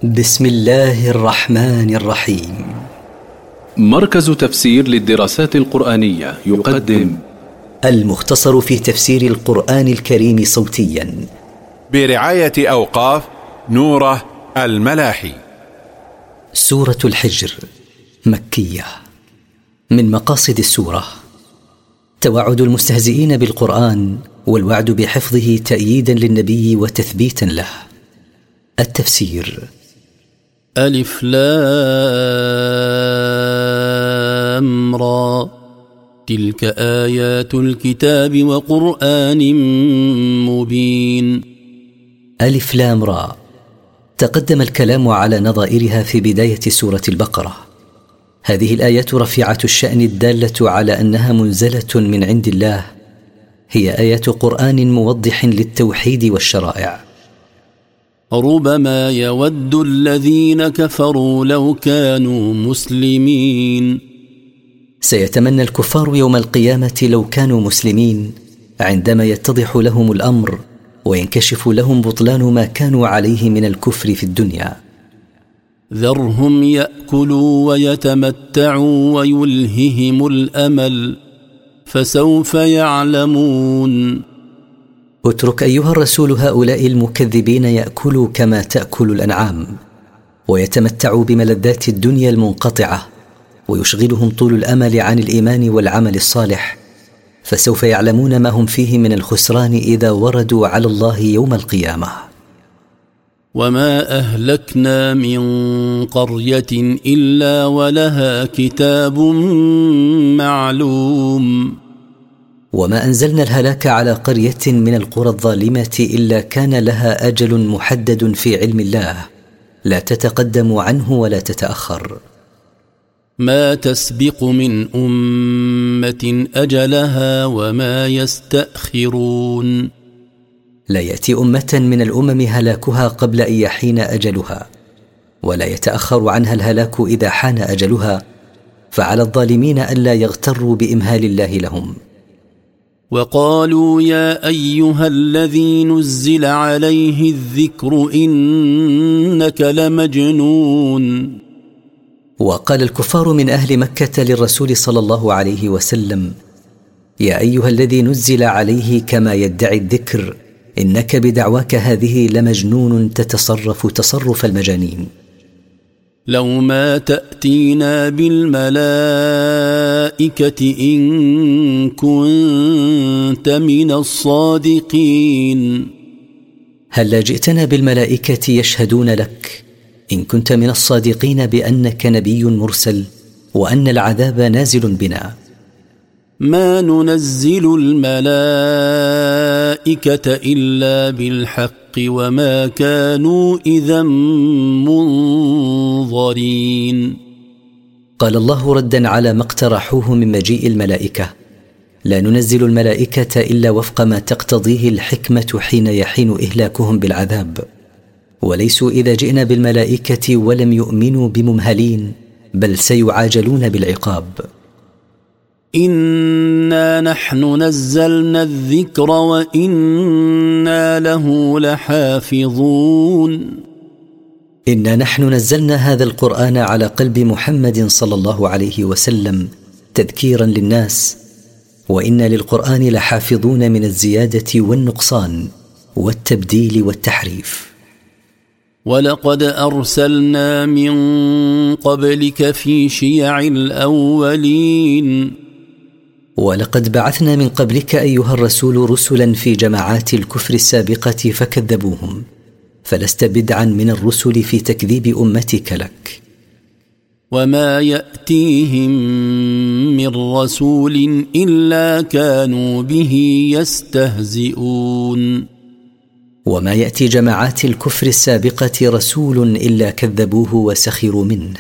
بسم الله الرحمن الرحيم. مركز تفسير للدراسات القرآنية يقدم المختصر في تفسير القرآن الكريم صوتيا برعاية أوقاف نوره الملاحي. سورة الحجر مكية. من مقاصد السورة توعد المستهزئين بالقرآن والوعد بحفظه تأييدا للنبي وتثبيتا له. التفسير: ألف لام را، تلك آيات الكتاب وقرآن مبين. ألف لام را، تقدم الكلام على نظائرها في بداية سورة البقرة. هذه الآيات رفيعة الشأن الدالة على أنها منزلة من عند الله، هي آيات قرآن موضح للتوحيد والشرائع. ربما يود الذين كفروا لو كانوا مسلمين. سيتمنى الكفار يوم القيامة لو كانوا مسلمين، عندما يتضح لهم الأمر وينكشف لهم بطلان ما كانوا عليه من الكفر في الدنيا. ذرهم يأكلوا ويتمتعوا ويلههم الأمل، فسوف يعلمون. اترك أيها الرسول هؤلاء المكذبين يأكلوا كما تأكل الأنعام، ويتمتعوا بملذات الدنيا المنقطعة، ويشغلهم طول الأمل عن الإيمان والعمل الصالح، فسوف يعلمون ما هم فيه من الخسران إذا وردوا على الله يوم القيامة. وما أهلكنا من قرية إلا ولها كتاب معلوم. وما أنزلنا الهلاك على قرية من القرى الظالمة إلا كان لها أجل محدد في علم الله، لا تتقدم عنه ولا تتأخر. ما تسبق من أمة أجلها وما يستأخرون. لا يأتي أمة من الأمم هلاكها قبل أن يحين أجلها، ولا يتأخر عنها الهلاك إذا حان أجلها، فعلى الظالمين ألا يغتروا بإمهال الله لهم. وقالوا يا أيها الذي نزل عليه الذكر إنك لمجنون. وقال الكفار من أهل مكة للرسول صلى الله عليه وسلم: يا أيها الذي نزل عليه كما يدعي الذكر، إنك بدعواك هذه لمجنون تتصرف تصرف المجانين. لو ما تأتينا بالملائكة إن كنت من الصادقين. هلا جئتنا بالملائكة يشهدون لك إن كنت من الصادقين بأنك نبي مرسل وأن العذاب نازل بنا. ما ننزل الملائكة إلا بالحق وما كانوا إذا منظرين. قال الله ردا على ما اقترحوه من مجيء الملائكة: لا ننزل الملائكة إلا وفق ما تقتضيه الحكمة حين يحين إهلاكهم بالعذاب، وليسوا إذا جئنا بالملائكة ولم يؤمنوا بممهلين، بل سيعاجلون بالعقاب. إنا نحن نزلنا الذكر وإنا له لحافظون. إنا نحن نزلنا هذا القرآن على قلب محمد صلى الله عليه وسلم تذكيرا للناس، وإنا للقرآن لحافظون من الزيادة والنقصان والتبديل والتحريف. ولقد أرسلنا من قبلك في شيع الأولين. ولقد بعثنا من قبلك أيها الرسول رسلا في جماعات الكفر السابقة فكذبوهم، فلست بدعا من الرسل في تكذيب أمتك لك. وما يأتيهم من رسول إلا كانوا به يستهزئون. وما يأتي جماعات الكفر السابقة رسول إلا كذبوه وسخروا منه.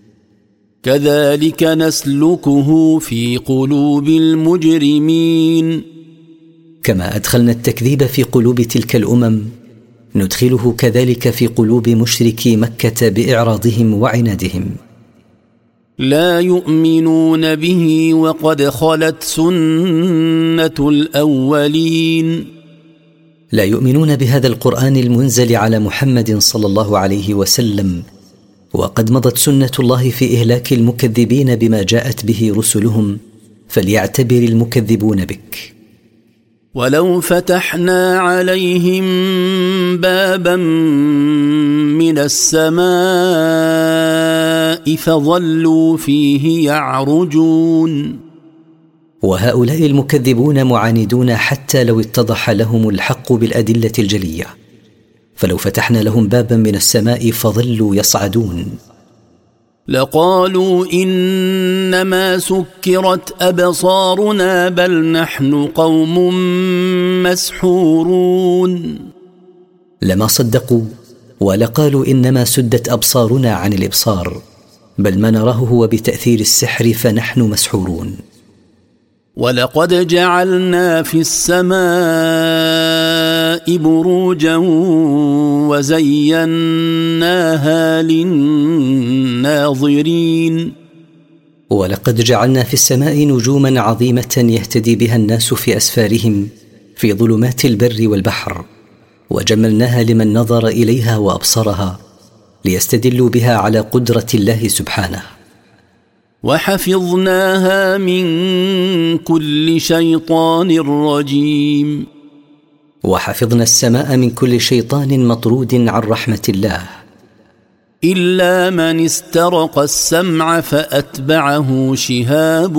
كذلك نسلكه في قلوب المجرمين. كما أدخلنا التكذيب في قلوب تلك الأمم، ندخله كذلك في قلوب مشركي مكة بإعراضهم وعنادهم. لا يؤمنون به وقد خلت سنة الأولين. لا يؤمنون بهذا القرآن المنزل على محمد صلى الله عليه وسلم، وقد مضت سنة الله في إهلاك المكذبين بما جاءت به رسلهم، فليعتبر المكذبون بك. ولو فتحنا عليهم بابا من السماء فظلوا فيه يعرجون. وهؤلاء المكذبون معاندون حتى لو اتضح لهم الحق بالأدلة الجلية، فلو فتحنا لهم بابا من السماء فظلوا يصعدون. لقالوا إنما سكرت أبصارنا بل نحن قوم مسحورون. لما صدقوا ولقالوا إنما سدت أبصارنا عن الإبصار، بل ما نراه هو بتأثير السحر فنحن مسحورون. ولقد جعلنا في السماء بروجا وزيناها للناظرين. ولقد جعلنا في السماء نجوما عظيمة يهتدي بها الناس في أسفارهم في ظلمات البر والبحر، وجملناها لمن نظر إليها وأبصرها ليستدلوا بها على قدرة الله سبحانه. وحفظناها من كل شيطان رجيم. وحفظنا السماء من كل شيطان مطرود عن رحمة الله. إلا من استرق السمع فأتبعه شهاب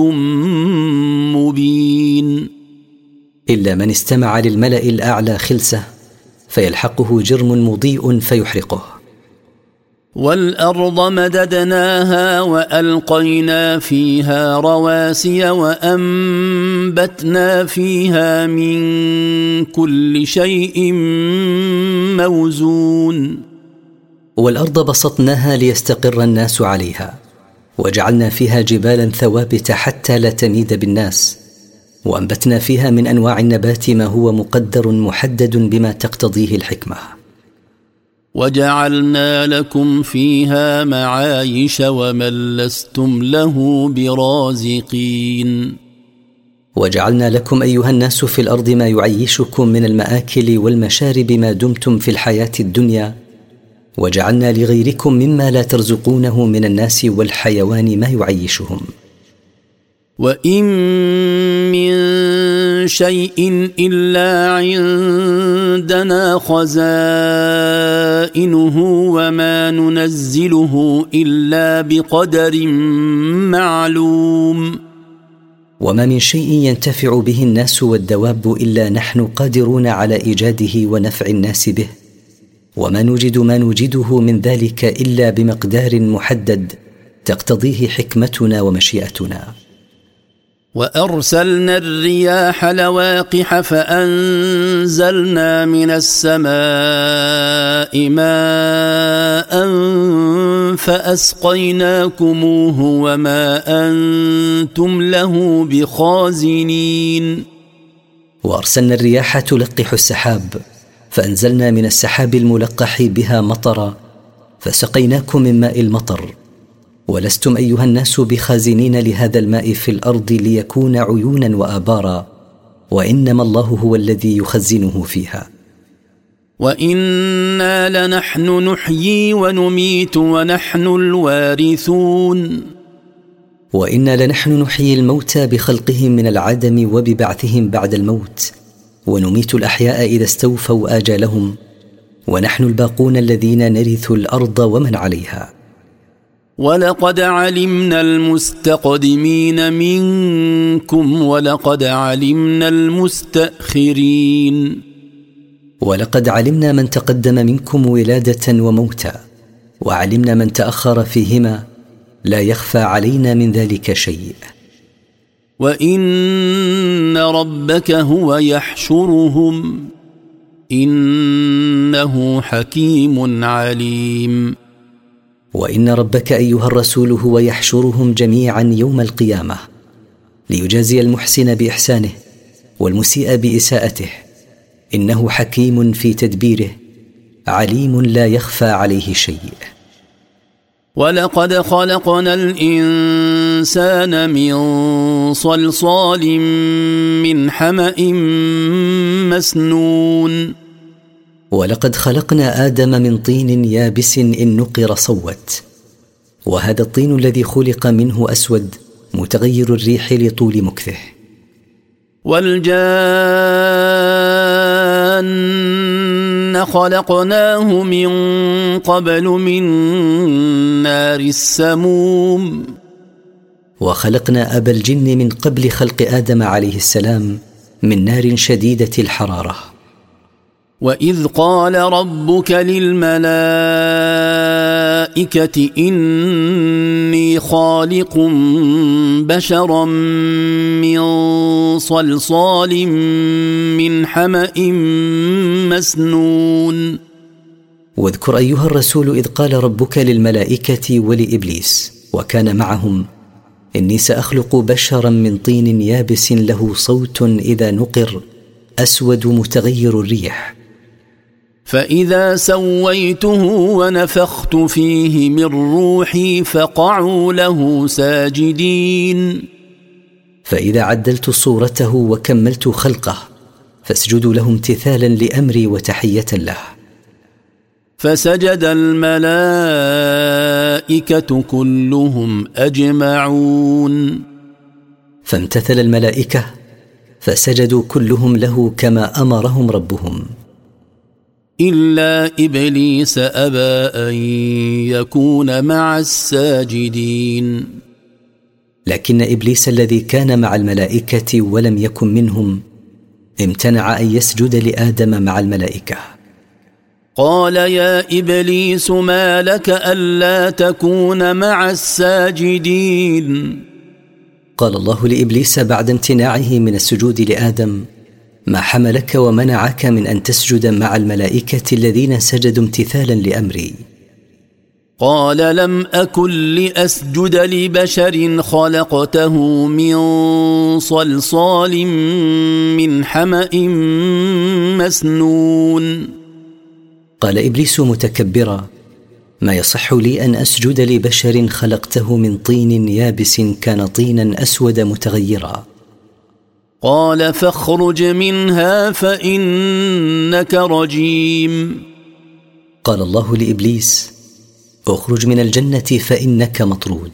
مبين. إلا من استمع للملأ الأعلى خلسة فيلحقه جرم مضيء فيحرقه. والأرض مددناها وألقينا فيها رواسي وأنبتنا فيها من كل شيء موزون. والأرض بسطناها ليستقر الناس عليها، وجعلنا فيها جبالا ثوابت حتى لا تميد بالناس، وأنبتنا فيها من أنواع النبات ما هو مقدر محدد بما تقتضيه الحكمة. وجعلنا لكم فيها معايش ومن لستم له برازقين. وجعلنا لكم أيها الناس في الأرض ما يعيشكم من المآكل والمشارب ما دمتم في الحياة الدنيا، وجعلنا لغيركم مما لا ترزقونه من الناس والحيوان ما يعيشهم. وإن من شيء إلا عندنا خزائنه وما ننزله إلا بقدر معلوم. وما من شيء ينتفع به الناس والدواب إلا نحن قادرون على إيجاده ونفع الناس به، وما نوجد ما نوجده من ذلك إلا بمقدار محدد تقتضيه حكمتنا ومشيئتنا. وأرسلنا الرياح لواقح فأنزلنا من السماء ماء فأسقيناكموه وما أنتم له بخازنين. وأرسلنا الرياح تلقح السحاب فأنزلنا من السحاب الملقح بها مطرا فسقيناكم من ماء المطر، ولستم أيها الناس بخازنين لهذا الماء في الأرض ليكون عيونا وآبارا، وإنما الله هو الذي يخزنه فيها. وإنا لنحن نحيي ونميت ونحن الوارثون. وإنا لنحن نحيي الموتى بخلقهم من العدم وببعثهم بعد الموت، ونميت الأحياء إذا استوفوا آجالهم، ونحن الباقون الذين نرث الأرض ومن عليها. ولقد علمنا المستقدمين منكم ولقد علمنا المستأخرين. ولقد علمنا من تقدم منكم ولادة وموتا، وعلمنا من تأخر فيهما، لا يخفى علينا من ذلك شيء. وإن ربك هو يحشرهم إنه حكيم عليم. وإن ربك أيها الرسول هو يحشرهم جميعا يوم القيامة ليجازي المحسن بإحسانه والمسيء بإساءته، إنه حكيم في تدبيره عليم لا يخفى عليه شيء. ولقد خلقنا الإنسان من صلصال من حمأ مسنون. ولقد خلقنا آدم من طين يابس إن نقر صوت، وهذا الطين الذي خلق منه أسود متغير الريح لطول مكثه. والجان خلقناه من قبل من نار السموم. وخلقنا أبا الجن من قبل خلق آدم عليه السلام من نار شديدة الحرارة. وإذ قال ربك للملائكة إني خالق بشرا من صلصال من حمأ مسنون. واذكر أيها الرسول إذ قال ربك للملائكة ولإبليس وكان معهم إني سأخلق بشرا من طين يابس له صوت إذا نقر أسود متغير الريح. فإذا سويته ونفخت فيه من روحي فقعوا له ساجدين. فإذا عدلت صورته وكملت خلقه فاسجدوا له امتثالا لأمري وتحية له. فسجد الملائكة كلهم أجمعون. فامتثل الملائكة فسجدوا كلهم له كما أمرهم ربهم إلا إبليس أبى أن يكون مع الساجدين. لكن إبليس الذي كان مع الملائكة ولم يكن منهم امتنع أن يسجد لآدم مع الملائكة. قال يا إبليس ما لك ألا تكون مع الساجدين. قال الله لإبليس بعد امتناعه من السجود لآدم ما حملك ومنعك من أن تسجد مع الملائكة الذين سجدوا امتثالا لأمري؟ قال لم أكن لأسجد لبشر خلقته من صلصال من حمأ مسنون. قال إبليس متكبرا ما يصح لي أن أسجد لبشر خلقته من طين يابس كان طينا أسود متغيرا. قال فاخرج منها فإنك رجيم. قال الله لإبليس اخرج من الجنة فإنك مطرود.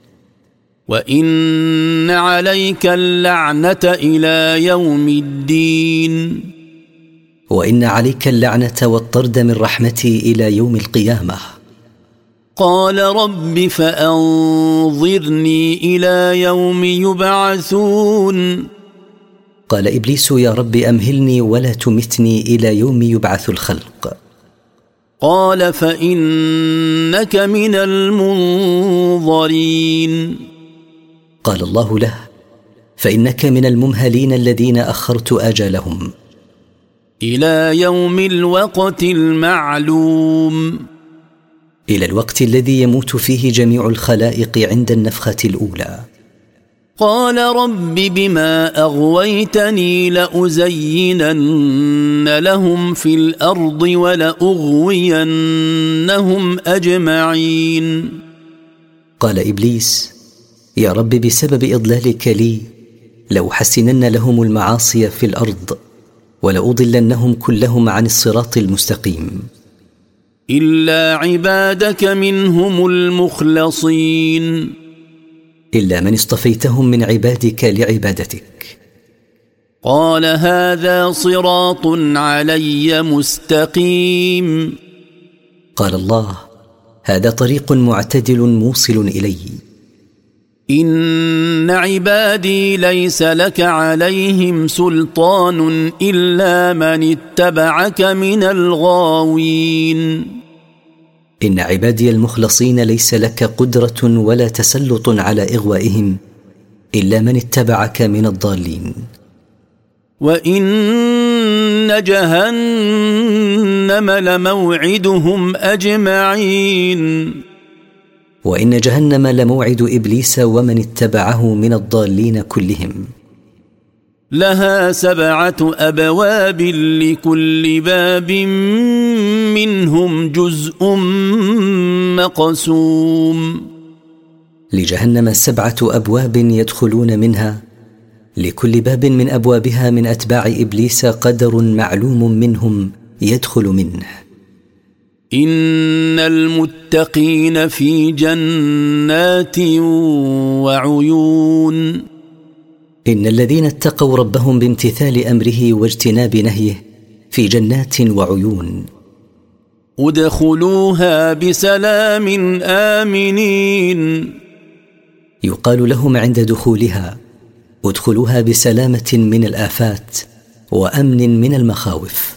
وإن عليك اللعنة إلى يوم الدين. وإن عليك اللعنة والطرد من رحمتي إلى يوم القيامة. قال رب فأنظرني إلى يوم يبعثون. قال إبليس يا رب أمهلني ولا تمتني إلى يوم يبعث الخلق. قال فإنك من المنظرين. قال الله له فإنك من الممهلين الذين أخرت أجلهم إلى يوم الوقت المعلوم. إلى الوقت الذي يموت فيه جميع الخلائق عند النفخة الأولى. قال رب بما أغويتني لأزينن لهم في الأرض ولأغوينهم أجمعين. قال إبليس يا رب بسبب إضلالك لي لأحسنن لهم المعاصي في الأرض ولأضلنهم كلهم عن الصراط المستقيم إلا عبادك منهم المخلصين. إلا من اصطفيتهم من عبادك لعبادتك. قال هذا صراط علي مستقيم. قال الله هذا طريق معتدل موصل إلي. إن عبادي ليس لك عليهم سلطان إلا من اتبعك من الغاوين. إن عبادي المخلصين ليس لك قدرة ولا تسلط على إغوائهم إلا من اتبعك من الضالين. وإن جهنم لموعدهم أجمعين. وإن جهنم لموعد إبليس ومن اتبعه من الضالين كلهم. لها 7 أبواب لكل باب منهم جزء مقسوم. لجهنم 7 أبواب يدخلون منها لكل باب من أبوابها من أتباع إبليس قدر معلوم منهم يدخل منه. إن المتقين في جنات وعيون. إن الذين اتقوا ربهم بامتثال أمره واجتناب نهيه في جنات وعيون. ادخلوها بسلام آمنين. يقال لهم عند دخولها: ادخلوها بسلامة من الآفات وأمن من المخاوف.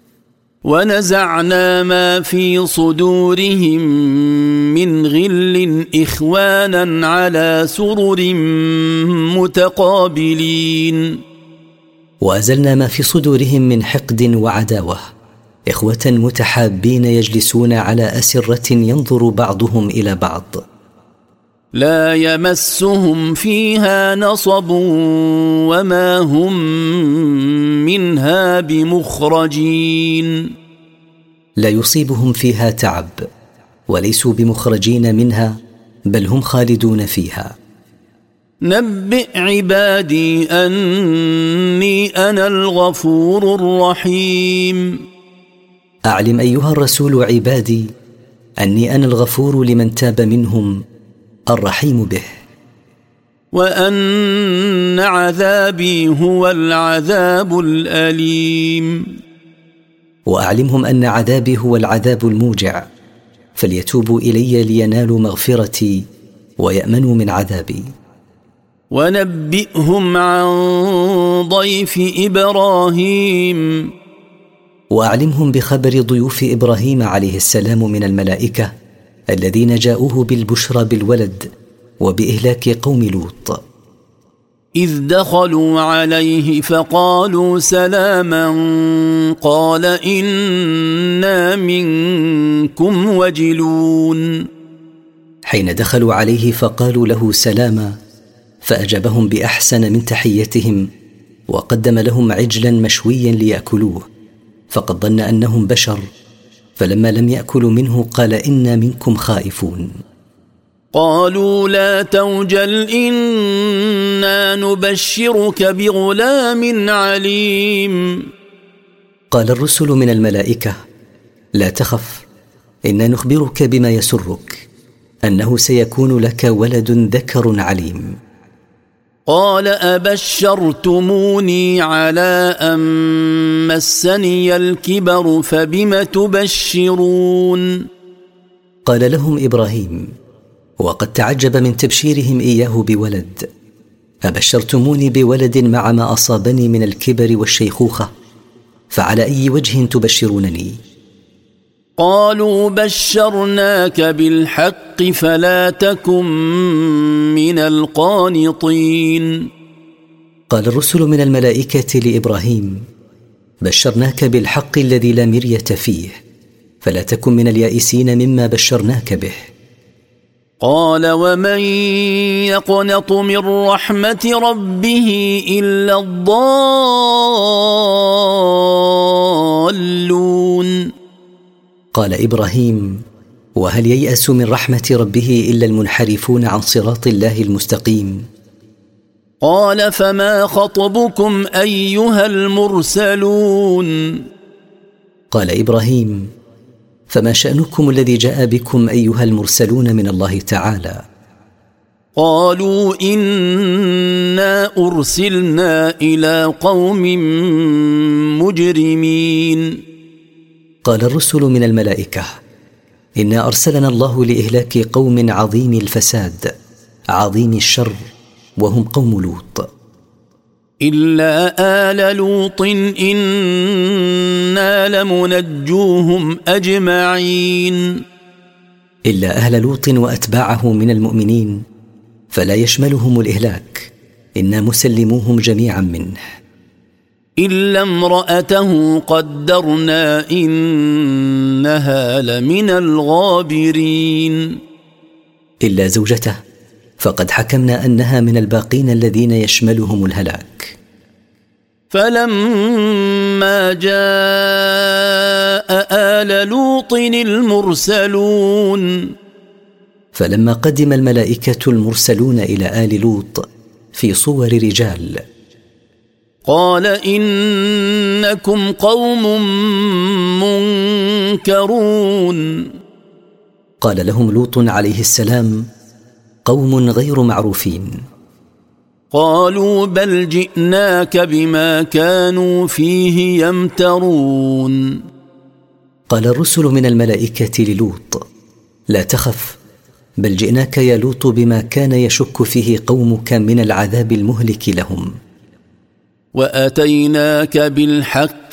ونزعنا ما في صدورهم من غل إخوانا على سرر متقابلين. وأزلنا ما في صدورهم من حقد وعداوة، إخوة متحابين يجلسون على أسرة ينظر بعضهم إلى بعض. لا يمسهم فيها نصب وما هم منها بمخرجين. لا يصيبهم فيها تعب وليسوا بمخرجين منها، بل هم خالدون فيها. نبئ عبادي أني أنا الغفور الرحيم. أعلم أيها الرسول عبادي أني أنا الغفور لمن تاب منهم، الرحيم به. وأن عذابي هو العذاب الأليم. وأعلمهم أن عذابي هو العذاب الموجع، فليتوبوا إلي لينالوا مغفرتي ويأمنوا من عذابي. ونبئهم عن ضيف إبراهيم. وأعلمهم بخبر ضيوف إبراهيم عليه السلام من الملائكة الذين جاءوه بالبشرى بالولد وبإهلاك قوم لوط. إذ دخلوا عليه فقالوا سلاما قال إنا منكم وجلون. حين دخلوا عليه فقالوا له سلاما، فأجابهم بأحسن من تحيتهم وقدم لهم عجلا مشويا ليأكلوه، فقد ظن أنهم بشر، فلما لم يأكلوا منه قال إنا منكم خائفون. قالوا لا توجل إنا نبشرك بغلام عليم. قال الرسل من الملائكة: لا تخف، إنا نخبرك بما يسرك، أنه سيكون لك ولد ذكر عليم. قال أبشرتموني على أن مسني الكبر فبم تبشرون. قال لهم إبراهيم وقد تعجب من تبشيرهم إياه بولد: أبشرتموني بولد مع ما أصابني من الكبر والشيخوخة، فعلى أي وجه تبشرونني؟ قالوا بشرناك بالحق فلا تكن من القانطين. قال الرسل من الملائكة لإبراهيم: بشرناك بالحق الذي لا مرية فيه، فلا تكن من اليائسين مما بشرناك به. قال ومن يقنط من رحمة ربه إلا الضالون. قال إبراهيم: وهل ييأس من رحمة ربه إلا المنحرفون عن صراط الله المستقيم؟ قال فما خطبكم أيها المرسلون. قال إبراهيم: فما شأنكم الذي جاء بكم أيها المرسلون من الله تعالى؟ قالوا إنا أرسلنا إلى قوم مجرمين. قال الرسل من الملائكة: إنا أرسلنا الله لإهلاك قوم عظيم الفساد عظيم الشر، وهم قوم لوط. إلا آل لوط إنا لمنجوهم أجمعين. إلا أهل لوط وأتباعه من المؤمنين فلا يشملهم الإهلاك، إنا مسلموهم جميعا منه. إلا امرأته قدرنا إنها لمن الغابرين. إلا زوجته فقد حكمنا أنها من الباقين الذين يشملهم الهلاك. فلما جاء آل لوط المرسلون. فلما قدم الملائكة المرسلون إلى آل لوط في صور رجال، قال إنكم قوم منكرون. قال لهم لوط عليه السلام: قوم غير معروفين. قالوا بل جئناك بما كانوا فيه يمترون. قال الرسل من الملائكة للوط: لا تخف، بل جئناك يا لوط بما كان يشك فيه قومك من العذاب المهلك لهم. وأتيناك بالحق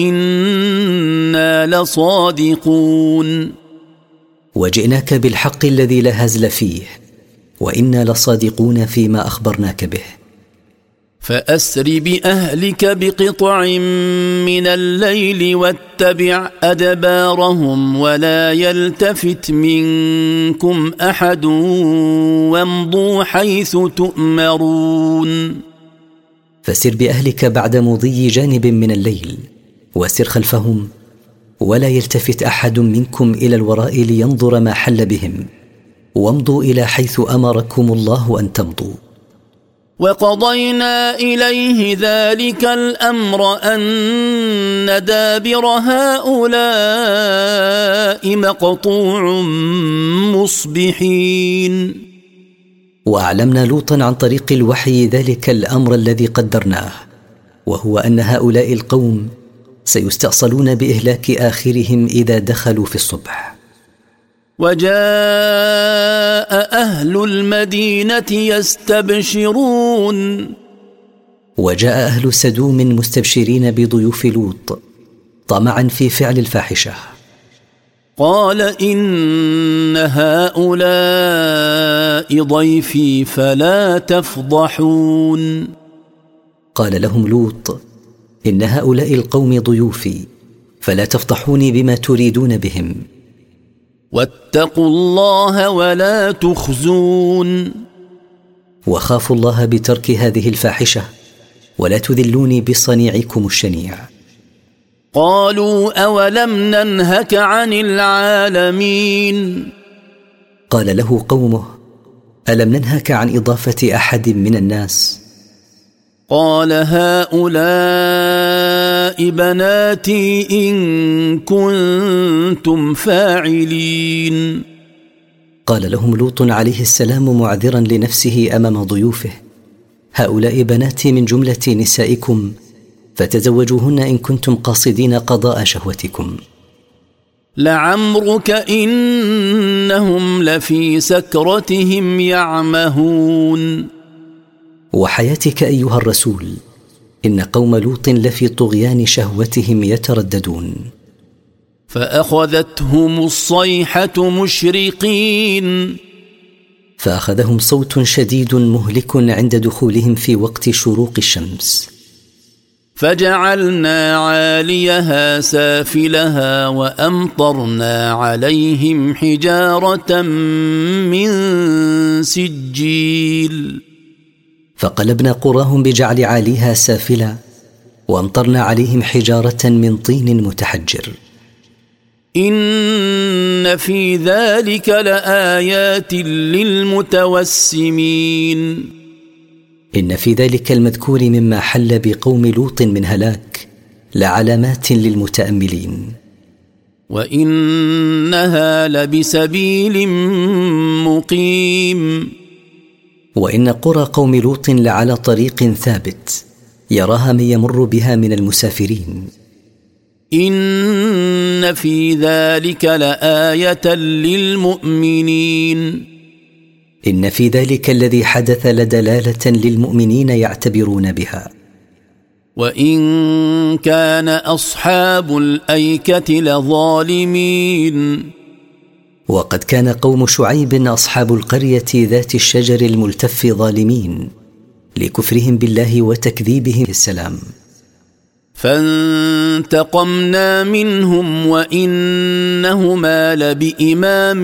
وإنا لصادقون. وجئناك بالحق الذي لا هزل فيه، وإنا لصادقون فيما أخبرناك به. فأسر بأهلك بقطع من الليل واتبع أدبارهم ولا يلتفت منكم أحد وامضوا حيث تؤمرون. فسر بأهلك بعد مضي جانب من الليل، وسر خلفهم، ولا يلتفت أحد منكم إلى الوراء لينظر ما حل بهم، وامضوا إلى حيث أمركم الله أن تمضوا. وقضينا إليه ذلك الأمر أن دابر هؤلاء مقطوع مصبحين. وأعلمنا لوطا عن طريق الوحي ذلك الأمر الذي قدرناه، وهو أن هؤلاء القوم سيستأصلون بإهلاك آخرهم إذا دخلوا في الصبح. وجاء أهل المدينة يستبشرون. وجاء أهل سدوم مستبشرين بضيوف لوط طمعا في فعل الفاحشة. قال إن هؤلاء ضيفي فلا تفضحون. قال لهم لوط: إن هؤلاء القوم ضيوفي، فلا تفضحوني بما تريدون بهم. واتقوا الله ولا تخزون. وخافوا الله بترك هذه الفاحشة، ولا تذلوني بصنيعكم الشنيع. قالوا أولم ننهك عن العالمين. قال له قومه: ألم ننهك عن إضافة أحد من الناس؟ قال هؤلاء بناتي إن كنتم فاعلين. قال لهم لوط عليه السلام معذرا لنفسه أمام ضيوفه: هؤلاء بناتي من جملة نسائكم، فتزوجوهن إن كنتم قاصدين قضاء شهوتكم. لعمرك إنهم لفي سكرتهم يعمهون. وحياتك أيها الرسول، إن قوم لوط لفي طغيان شهوتهم يترددون. فأخذتهم الصيحة مشرقين. فأخذهم صوت شديد مهلك عند دخولهم في وقت شروق الشمس. فجعلنا عاليها سافلها وأمطرنا عليهم حجارة من سجيل. فقلبنا قراهم بجعل عاليها سافلا، وأمطرنا عليهم حجارة من طين متحجر. إن في ذلك لآيات للمتوسمين. إن في ذلك المذكور مما حل بقوم لوط من هلاك لعلامات للمتأملين. وإنها لبسبيل مقيم. وإن قرى قوم لوط لعلى طريق ثابت يراها من يمر بها من المسافرين. إن في ذلك لآية للمؤمنين. إن في ذلك الذي حدث لدلالة للمؤمنين يعتبرون بها. وإن كان أصحاب الأيكة لظالمين. وقد كان قوم شعيب أصحاب القرية ذات الشجر الملتف ظالمين لكفرهم بالله وتكذيبهم السلام. فانتقمنا منهم وإنهما لبإمام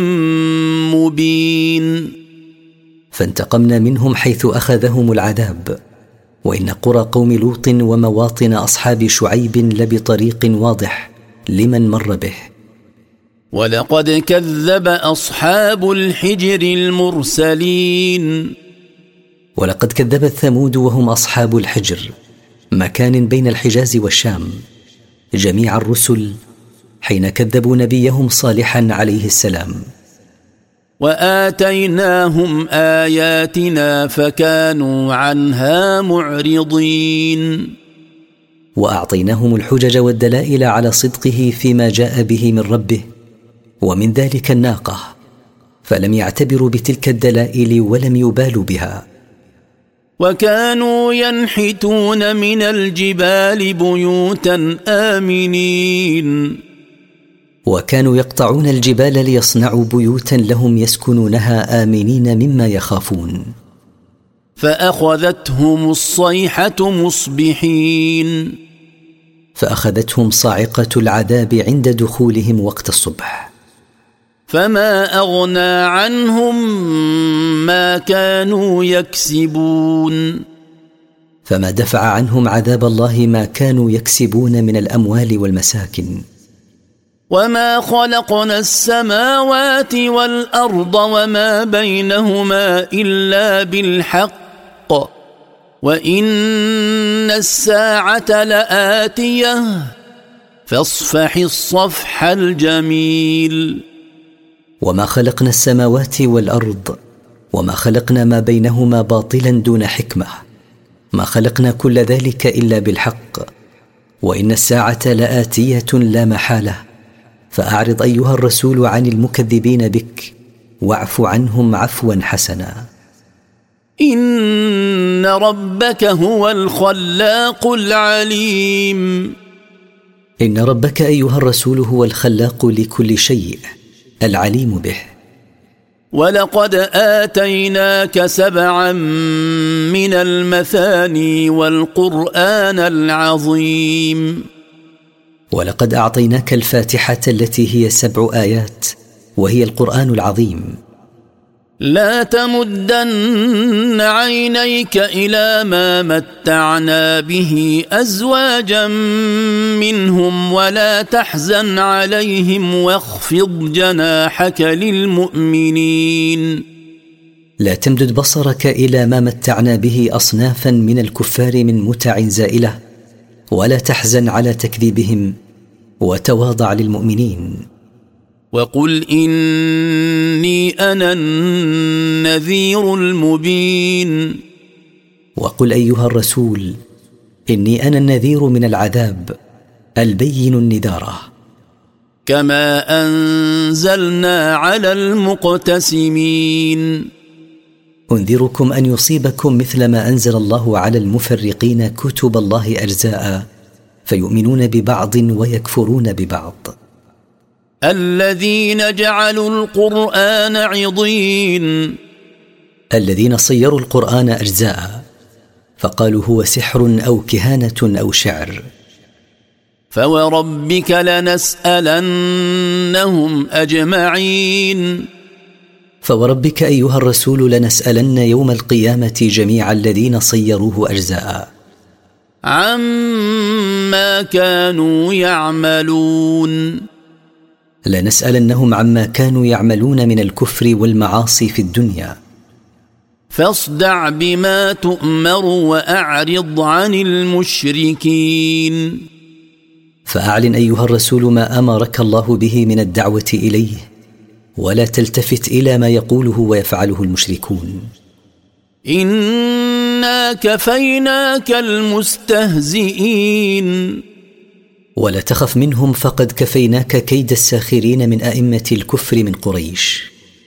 مبين. فانتقمنا منهم حيث أخذهم العذاب، وإن قرى قوم لوط ومواطن أصحاب شعيب لبطريق واضح لمن مر به. ولقد كذب أصحاب الحجر المرسلين. ولقد كذبت ثمود وهم أصحاب الحجر مكان بين الحجاز والشام، جميع الرسل حين كذبوا نبيهم صالحا عليه السلام. وآتيناهم آياتنا فكانوا عنها معرضين. وأعطيناهم الحجج والدلائل على صدقه فيما جاء به من ربه، ومن ذلك الناقة، فلم يعتبروا بتلك الدلائل ولم يبالوا بها. وكانوا ينحتون من الجبال بيوتا آمنين. وكانوا يقطعون الجبال ليصنعوا بيوتا لهم يسكنونها آمنين مما يخافون. فأخذتهم الصيحة مصبحين. فأخذتهم صاعقة العذاب عند دخولهم وقت الصبح. فما أغنى عنهم ما كانوا يكسبون. فما دفع عنهم عذاب الله ما كانوا يكسبون من الأموال والمساكن. وما خلقنا السماوات والأرض وما بينهما إلا بالحق وإن الساعة لآتية فاصفح الصفح الجميل. وما خلقنا السماوات والأرض وما خلقنا ما بينهما باطلا دون حكمة، ما خلقنا كل ذلك إلا بالحق، وإن الساعة لآتية لا محالة، فأعرض أيها الرسول عن المكذبين بك واعف عنهم عفوا حسنا. إن ربك هو الخلاق العليم. إن ربك أيها الرسول هو الخلاق لكل شيء العليم به. ولقد آتيناك 7 من المثاني والقرآن العظيم. ولقد أعطيناك الفاتحة التي هي 7 آيات وهي القرآن العظيم. لا تمدن عينيك إلى ما متعنا به أزواجا منهم ولا تحزن عليهم واخفض جناحك للمؤمنين. لا تمدد بصرك إلى ما متعنا به أصنافا من الكفار من متع زائلة، ولا تحزن على تكذيبهم وتواضع للمؤمنين. وقل إني أنا النذير المبين. وقل أيها الرسول إني أنا النذير من العذاب البين النذارة. كما أنزلنا على المقتسمين. أنذركم أن يصيبكم مثل ما أنزل الله على المفرقين كتب الله أجزاء فيؤمنون ببعض ويكفرون ببعض. الذين جعلوا القرآن عضين. الذين صيروا القرآن أجزاء فقالوا هو سحر أو كهانة أو شعر. فوربك لنسألنهم أجمعين. فوربك أيها الرسول لنسألن يوم القيامة جميع الذين صيروه أجزاء عما كانوا يعملون. لنسألنهم عما كانوا يعملون من الكفر والمعاصي في الدنيا. فاصدع بما تؤمر وأعرض عن المشركين. فأعلن أيها الرسول ما أمرك الله به من الدعوة إليه، ولا تلتفت إلى ما يقوله ويفعله المشركون. إنا كفيناك المستهزئين. ولا تخف منهم فقد كفيناك كيد الساخرين من أئمة الكفر من قريش.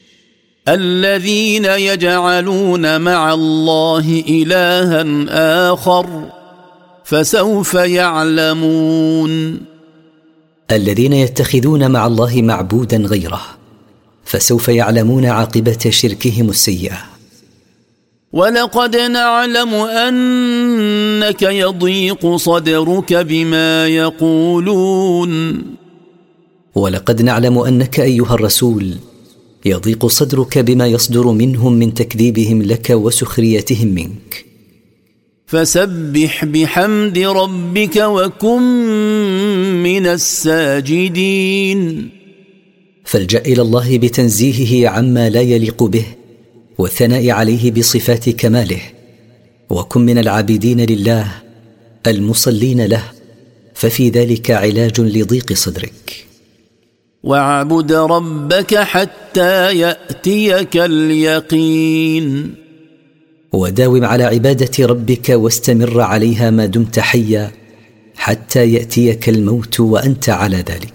الذين يجعلون مع الله إلها آخر فسوف يعلمون. الذين يتخذون مع الله معبودا غيره فسوف يعلمون عاقبة شركهم السيئة. ولقد نعلم أنك يضيق صدرك بما يقولون. ولقد نعلم أنك أيها الرسول يضيق صدرك بما يصدر منهم من تكذيبهم لك وسخريتهم منك. فسبح بحمد ربك وكن من الساجدين. فالجأ إلى الله بتنزيهه عما لا يليق به والثناء عليه بصفات كماله، وكن من العابدين لله المصلين له، ففي ذلك علاج لضيق صدرك. واعبد ربك حتى يأتيك اليقين. وداوم على عبادة ربك واستمر عليها ما دمت حيا حتى يأتيك الموت وأنت على ذلك.